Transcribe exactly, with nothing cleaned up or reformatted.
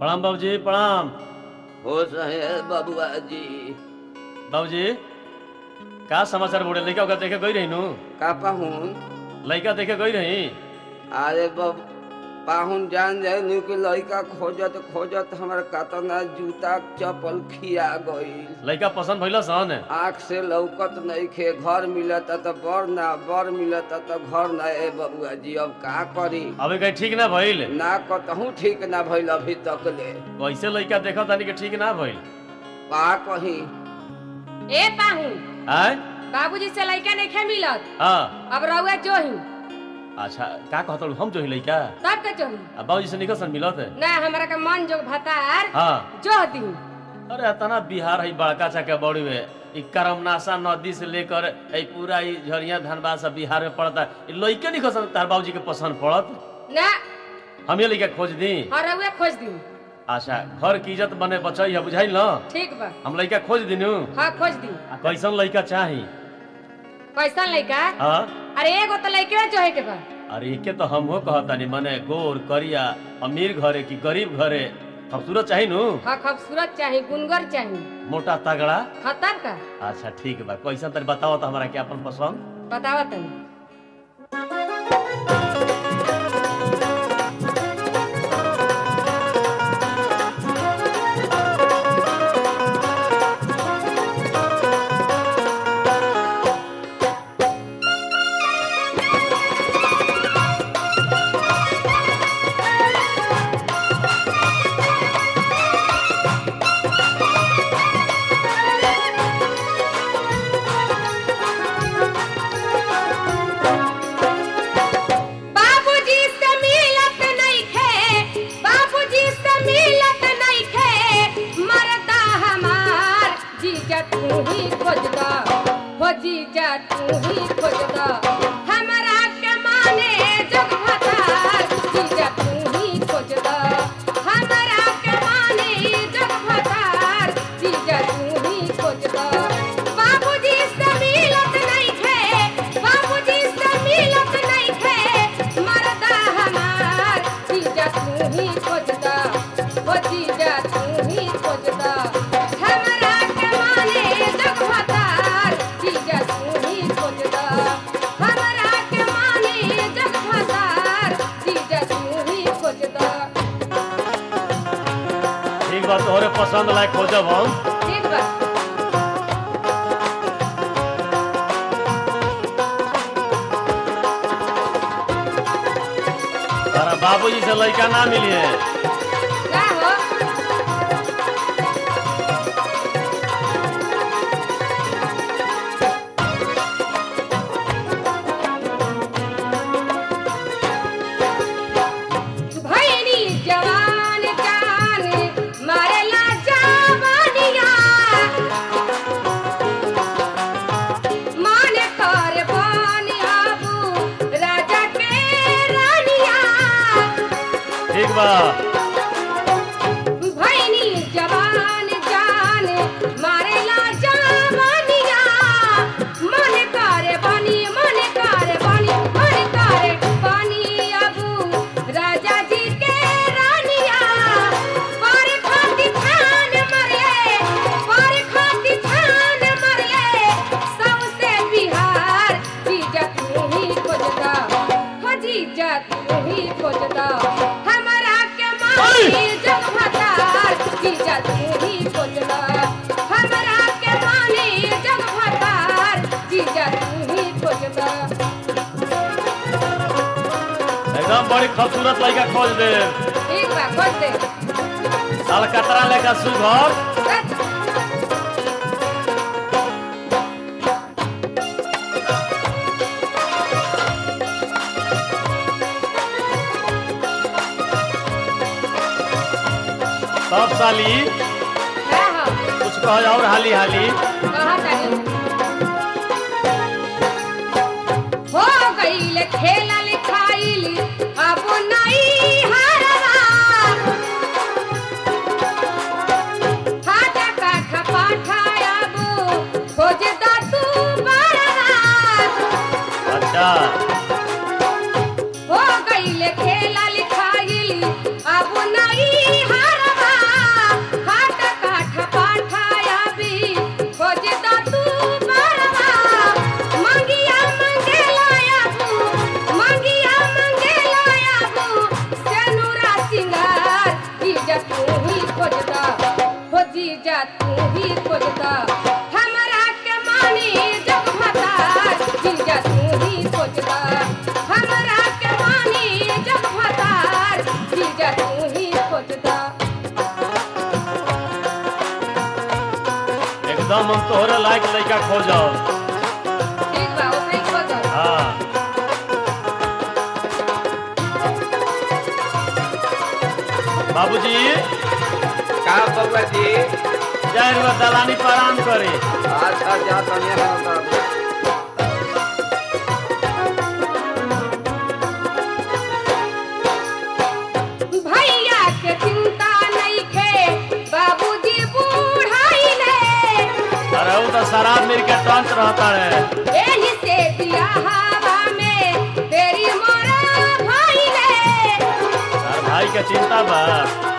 प्रणाम बाबूजी प्रणाम। हो सहे बबुआ जी। बाबूजी का समाचार बोले लड़का का देखे गई रही नु का पाहुन लड़का देखे गई रही। अरे बब पाहुन जान जाए कि लड़का खोजत खोजत हमारे कतना जूता चप्पल खिया गई। लड़का पसंद भइल सन आँख से लौकत नहीं खे घर मिलता तो बर ना बर मिलता तो घर ना। ए बबुआ जी अब का करी। अभी कहीं ठीक ना भइल ना कतहू ठीक ना भइल अभी तक ले। कैसे लड़का देखा तानी के ठीक ना भइल का कही। ए पाहुन आय बाबूजी से लड़का नहीं खे मिलत। हां अब रउआ जो ही अच्छा का कहत हम जो ही लड़का तब के जो ही अब बाबूजी से निकल सन मिलत ना हमरा के मन जो भतार हां जो दी। अरे तना बिहार है बड़का चाके बड़ी है ई करमनासा नदी से लेकर ए पूरा ई झरिया धनबाद सब बिहार में पड़ता ई लइके नहीं खसन तार बाबूजी के पसंद पड़त ना हम ये लइका खोज दी। हां रउआ खोज दी। अच्छा घर की इज्जत बने बचई है बुझाइल न। ठीक बा हम लइका खोज दिनु। हां खोज दी। कैसन लइका चाही कैसन लड़का। हां अरे एगो तो लड़के जो है के बा। अरे एके तो हमहु कहतानी माने गोर करिया अमीर घरे की गरीब घरे खूबसूरत चाही नु। हां खूबसूरत चाहिए गुनगर चाहिए मोटा तगड़ा। हां तब का अच्छा ठीक बा कैसन तनी बताओ तो हमरा के अपन पसंद बतावा तनी। जीजा तू ही खोजदा हमरा के माने जग भतार। जीजा तू ही खोजदा हमरा के माने जग भतार। जीजा तू ही खोजदा बाबूजी से मिलत नहीं खे बाबूजी से मिलत नहीं खे मरदा हमार। जीजा तू ही खोजदा ओ जीजा तू ही खोजदा हमरा के माने जग भतार। जीजा तू ही खोजदा हमरा के माने जग भतार। जीजा तू ही खोजदा। ठीक बा तोहरे पसंद लायक खोजब हम। ठीक बा तारा बाबूजी से लड़का ना मिलिए। का हो भैनी जवान जान मारेला जवानिया। मान कर बन आबू राजा के रानिया। ठीक बा भैनी जवान जान मारेला जवानिया। मन करे बनी मन करे बनी मन करे बनी अबू राजा जी के रानिया। पर खाती थान मरिए पर खाती थान मरिए सबसे बिहार। जीजा तू ही खोजदा हो जीजा तू ही खोजदा हमरा के माने जग भतार। जीजा तू ही खोजदा हमरा के माने जग भतार। जीजा तू ही खोजदा। एकदम बड़ी खूबसूरत लड़का खोज दे। ठीक बा खोज दे। साल कतरा लेका सुघर बस। सब साली हाँ हाँ कुछ कह और हाली हाली। कहाँ जानी हो गईल खेलल खाइल अब नहीं हारवा। फाटा काठा पाठा अब खोजदा तू बरवा। अच्छा हो गईल खेलल खाइल अब नहीं हारवा। ही खोजदा हमरा के माने जग भतार जीजा तू ही खोजदा हमरा के माने जग भतार जीजा तू ही खोजदा। एकदम हम तोहरे लायक लड़का खोजो। ठीक बा ओसही खोजो। हाँ बाबूजी का बउआ जी? जाए रुआ दलानी पर आराम करे। अच्छा जा तने है बाबू। भैया के चिंता नहीं खे बाबूजी बूढ़ाइले अरे वो तो शराब मिल के टंच रहता है। एही से दिया हवा में तेरी मोरा भाईले तार भाई के चिंता बा।